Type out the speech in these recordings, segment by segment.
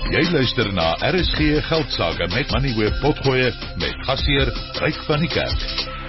Jy luister na RSG Geldsaake met Money Web Potgoe met gasheer Ryk van die Kerk.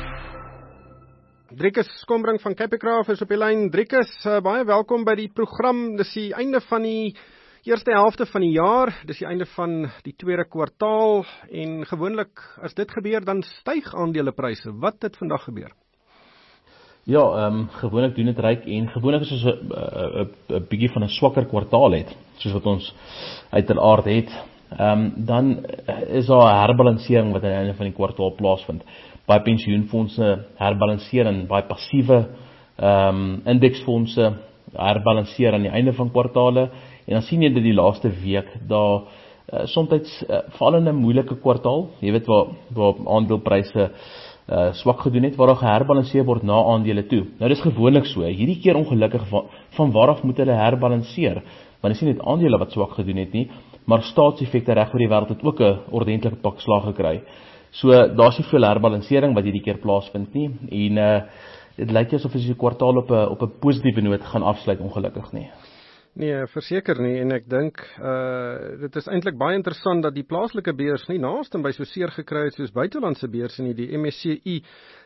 Driekus Skombring van Capicraft is op die lyn. Driekus, baie welkom by die program. Dis die einde van die eerste helfte van die jaar. Dis die einde van die tweede kwartaal en gewoonlik as dit gebeur dan styg aandelepryse. Wat het vandag gebeur? Ja, gewoonlik doen dit Ryk en gewoonlik as ons 'n bietjie van 'n swakker kwartaal het, soos wat ons uiteraard het, dan is daar 'n herbalansering wat aan die einde van die kwartaal plaasvind. Baie pensioenfondse herbalanseer en baie passiewe indeksfondse herbalanseer aan die einde van kwartale en dan sien jy dit die laaste week daar soms veral in 'n moeilike kwartaal, jy weet waar aandelepryse swak gedoen het, waar daar geherbalanseer word na aandele toe. Nou dis gewoonlik so, hierdie keer ongelukkig van waaraf moet hulle herbalanseer, want dis nie net aandele wat swak gedoen het nie, maar staatseffekte reg oor die wêreld het ook 'n ordentlike pak slag gekry. So daar's nie veel herbalansering wat hierdie keer plaasvind nie en dit lyk asof ons die kwartaal op 'n positiewe noot gaan afsluit, ongelukkig nie. Nee, verseker nie, en ek dink, dit is eintlik baie interessant dat die plaaslike beurs nie naaste by so seer gekry het soos buitelandse beurse nie, die MSCI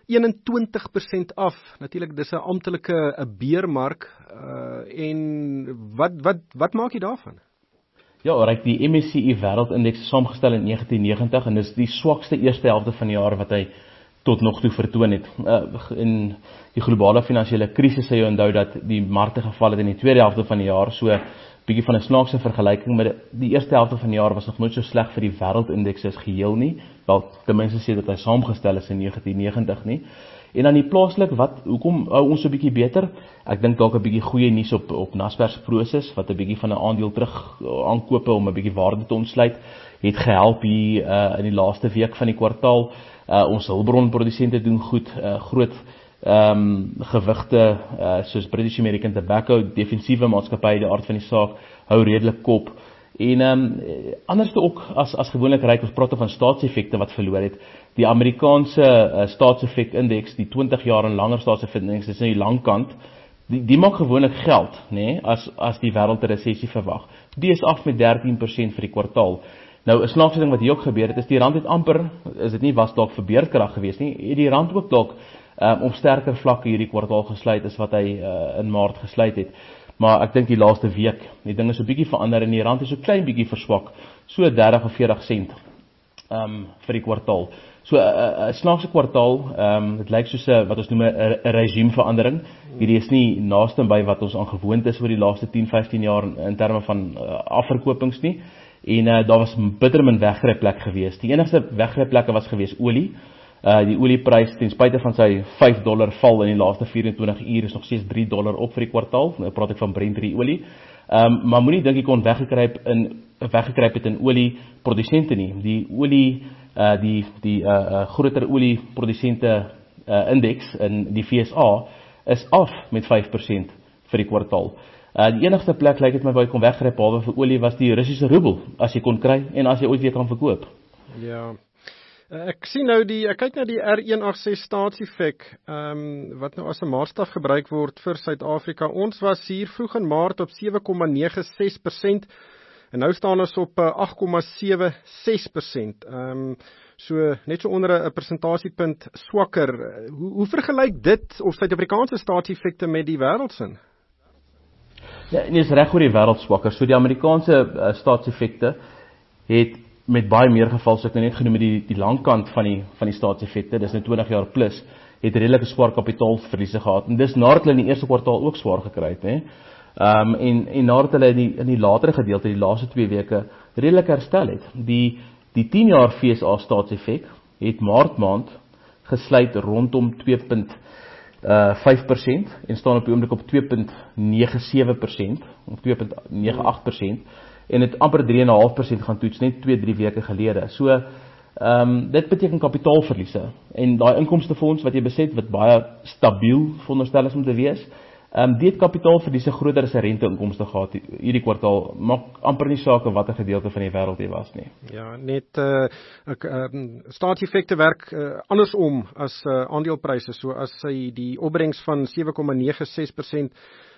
21% af, natuurlik dis 'n amptelike beermark, en wat maak jy daarvan? Ja, Ryk, die MSCI wêreldindeks is saamgestel in 1990 en dis die swakste eerste helfte van die jaar wat hy tot nog toe vertoon het. In die globale finansiële krisis sê jy onthou dat die markte geval het in die tweede helfte van die jaar, so bietjie van 'n snaakse vergelyking, maar die eerste helfte van die jaar was nog nooit so sleg vir die wêreldindeks as geheel nie, wel ten minste sê dat hy saamgestel is in 1990 nie. En dan die plaaslik, hoekom hou ons so 'n bietjie beter? Ek dink dalk 'n bietjie goeie nuus op Naspers Prosus, wat 'n bietjie van 'n aandeel terug aankope om 'n bietjie waarde te ontsluit, het gehelp hier in die laaste week van die kwartaal. Ons hulpbronprodusente doen goed, groot gewigte soos British American Tobacco, defensiewe maatskappye, die aard van die saak, hou redelik kop. En anderste ook as gewoonlik Ryk, ons praat van staatseffekte wat verloor het. Die Amerikaanse staatseffek-indeks, die 20 jaar en langer staatseffek-indeks, dis in die lang kant, die maak gewoonlik geld, nê, as die wêreld 'n resessie verwag. Die is af met 13% vir die kwartaal. Nou, 'n snaakse ding wat hier ook gebeur het, is die rand het amper, is dit nie was dalk vir beerdkrag geweest nie, het die rand ook dalk op sterker vlakke hierdie kwartaal gesluit as wat hy in Maart gesluit het. Maar ek dink die laaste week, die ding is so 'n bietjie verander en die rand is so klein bietjie verswak, so 30 of 40 sent vir die kwartaal. So 'n snaakse kwartaal, dit lyk soos wat ons noem 'n regimeverandering. Hierdie is nie naaste by wat ons aangewoond is oor die laaste 10-15 jaar in terme van afverkopings nie. En daar was bitter min weggryplek geweest. Die enigste weggryplekke was geweest olie. Die olieprys ten spyte van sy $5 val in die laaste 24 uur is nog steeds $3 op vir die kwartaal. Nou praat ek van Brent olie. Maar moenie dink ek kon weggekruip het in olieprodusente nie. Die olie die groter olieprodusente indeks in die FSA is af met 5% vir die kwartaal. Die enigste plek lyk dit my waar jy kon weggryp behalwe vir olie was die Russiese roebel, as jy kon kry en as jy ooit weer kan verkoop. Ja. Ek sien nou ek kyk na die R186 staatseffek, wat nou as 'n maatstaf gebruik word vir Suid-Afrika. Ons was hier vroeg in Maart op 7,96% en nou staan ons op 8,76%. So net so onder 'n persentasiepunt swakker. Hoe vergelyk dit of Suid-Afrikaanse staatseffekte met die wêreldsin? Ja, en is reg oor die wêreld swakker. So die Amerikaanse staatseffekte het met baie meer geval, so ek net genoem die langkant van die staatseffekte, dis nou 20 jaar plus, het redelike swaar kapitaalverliese gehad. En dis nadat hulle in die eerste kwartaal ook swaar gekry het, hè. En nadat hulle in die latere gedeelte, die laaste 2 weke, redelik herstel het. Die 10 jaar FSA staatseffek het Maart maand gesluit rondom 2,5% en staan op die oomblik op 2,97% of 2,98% en het amper 3,5% gaan toets net 2-3 weke gelede. So dit beteken kapitaalverliese en daai inkomstefonds wat jy beset wat baie stabiel veronderstel is om te wees, die het kapitaalverliese groter as 'n renteinkomste gehad hierdie kwartaal, maak amper nie saak watter gedeelte van die wêreld jy was nie. Ja, net staatseffekte werk andersom as aandelepryse, so as hy die opbrengs van 7,96%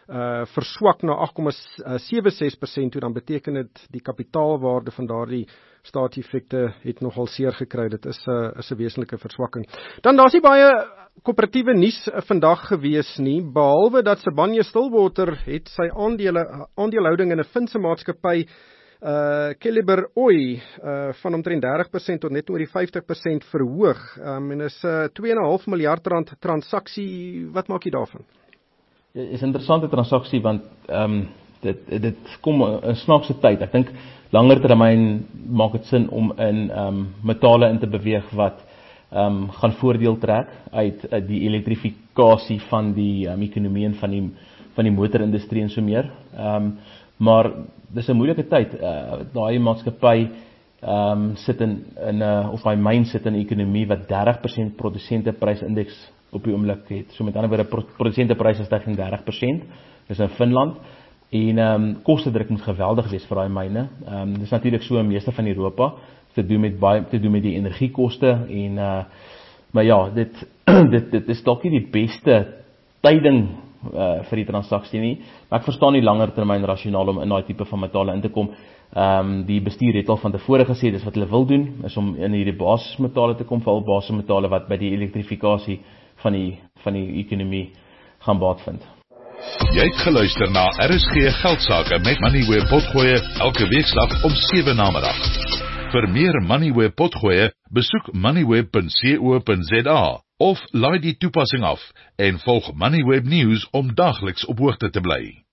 verswak na 8,76% toe, dan beteken dit die kapitaalwaarde van daardie staatseffekte het nogal seer gekry. Dit is 'n wesenlike verswakking. Dan daar's nie baie koöperatiewe nuus vandag gewees nie, behalwe dat Sibanye-Stillwater het sy aandelehouding in 'n Finse maatskappy Keliber Oy van omtrent 30% tot net oor die 50% verhoog. En is 2,5 miljard rand transaksie. Wat maak jy daarvan? Dit is 'n interessante transaksie want dit kom 'n snaakse tyd. Ek dink langer termyn maak dit sin om in metale in te beweeg wat gaan voordeel trek uit die elektrifikasie van die ekonomie en van die motorindustrie en so meer. Maar dis 'n moeilike tyd. Daai maatskappy sit of hy myn sit in 'n ekonomie wat 30% produsenteprysindeks op die oomblik het. So met ander woorde, produsentepryse styg 30%. Dis in Finland. En kostedruk moet geweldig wees vir daai myne. Dis natuurlik so in meeste van Europa te doen met die energiekoste en maar ja, dit is dalk nie die beste tyding vir die transaksie nie. Maar ek verstaan nie langer termyn rasionaal om in daai tipe van metale in te kom. Die bestuur het al van tevore gesê dis wat hulle wil doen, is om in hierdie basismetale te kom, veral basismetale wat by die elektrifikasie van die ekonomie gaan baat vind. Jy het geluister na RSG Geldsaake met Moneyweb Potgoe elke weekslag om 7 namiddag. Vir meer Moneyweb Potgoe, besoek moneyweb.co.za of laai die toepassing af en volg Moneyweb News om dagliks op hoogte te bly.